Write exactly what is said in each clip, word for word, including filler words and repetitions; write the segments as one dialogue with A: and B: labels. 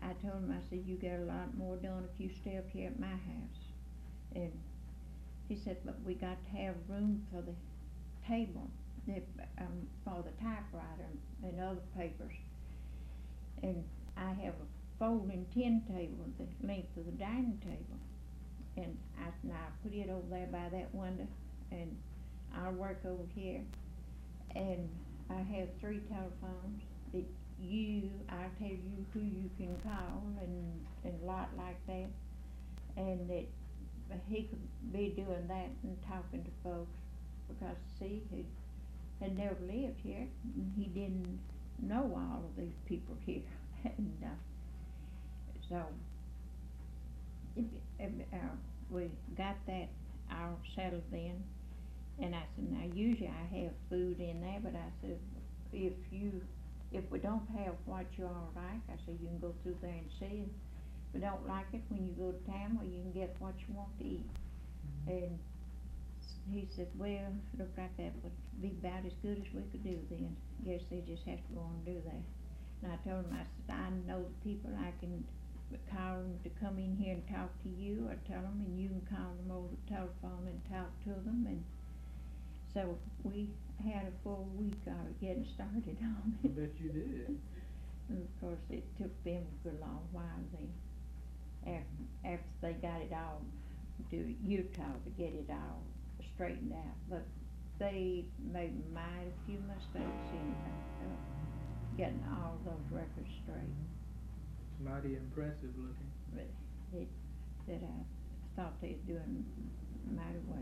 A: I told him, I said, you get a lot more done if you stay up here at my house. And he said, but we got to have room for the table, the, um, for the typewriter and other papers. And I have a folding tin table the length of the dining table. And I said, now put it over there by that window, and I'll work over here. And I have three telephones that you, I'll tell you who you can call and, and a lot like that. And that he could be doing that and talking to folks, because see, he had never lived here, and he didn't know all of these people here. And uh, so it, it, uh, we got that all settled in. And I said, now usually I have food in there, but I said, if you, if we don't have what you all like, I said, you can go through there and see it. If you don't like it, when you go to town, well, you can get what you want to eat. Mm-hmm. And he said, well, looked like that would be about as good as we could do then. Guess they just have to go on and do that. And I told him, I said, I know the people, I can call them to come in here and talk to you, or tell them, and you can call them over the telephone and talk to them. And so we had a full week of getting started on it.
B: I bet you did.
A: And of course, it took them a good long while then, after, after they got it all to Utah to get it all straightened out. But they made mighty few mistakes in uh, getting all those records straight.
B: It's mighty impressive looking.
A: But it, that I thought they were doing mighty well.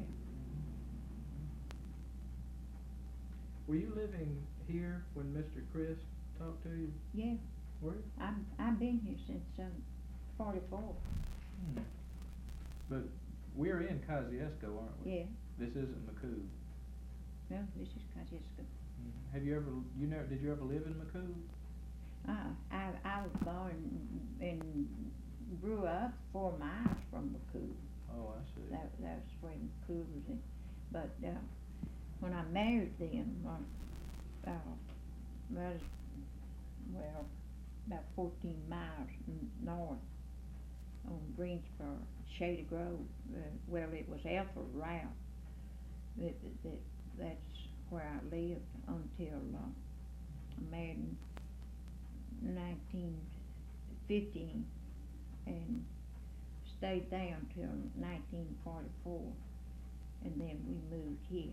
B: Were you living here when Mister Chris talked to you?
A: Yeah.
B: Were you?
A: I'm, I've been here since um, forty-four.
B: Hmm. But we're in Kosciuszko, aren't we?
A: Yeah.
B: This isn't McCool.
A: No, this is Kosciuszko.
B: Mm-hmm. Have you ever, you never, did you ever live in McCool?
A: Uh, I, I was born and grew up four miles from McCool.
B: Oh, I see.
A: That, that was where McCool was in. But uh, when I married them, uh, uh, well, well, about fourteen miles n north on Greensboro, Shady Grove. Uh, well, it was Ethel Route. That, that, that's where I lived until uh, I married in nineteen fifteen and stayed there until nineteen forty-four, and then we moved here.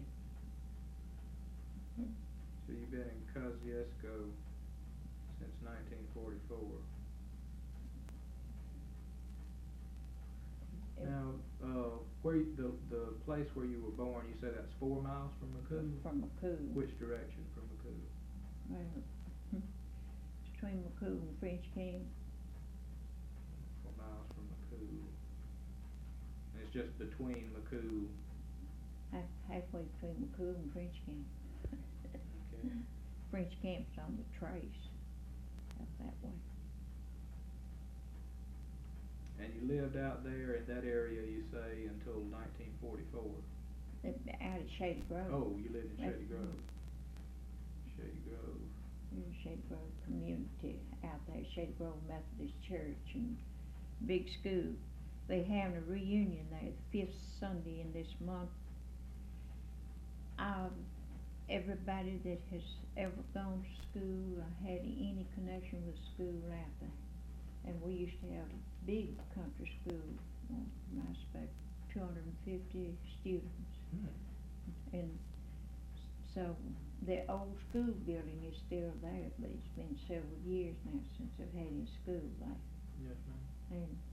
B: So you've been in Kosciuszko since nineteen forty-four. Now, uh, where you, the the place where you were born, you said that's four miles from McCool?
A: From McCool.
B: Which direction from McCool?
A: Well, between McCool and French Camp.
B: Four miles from McCool. And it's just between McCool.
A: Half, halfway between McCool and French Camp.
B: Okay.
A: French Camp's on the trace, up that way.
B: And you lived out there in that area, you say, until nineteen forty-four?
A: Out at Shady Grove.
B: Oh, you lived in Shady
A: That's,
B: Grove. Shady Grove.
A: In Shady Grove community out there, Shady Grove Methodist Church and big school. They having a reunion there the fifth Sunday in this month. Um, everybody that has ever gone to school or had any connection with school out there. And we used to have a big country school, well, I expect two hundred fifty students.
B: Hmm.
A: And so the old school building is still there, but it's been several years now since I've had any school there.
B: Yes, ma'am.
A: And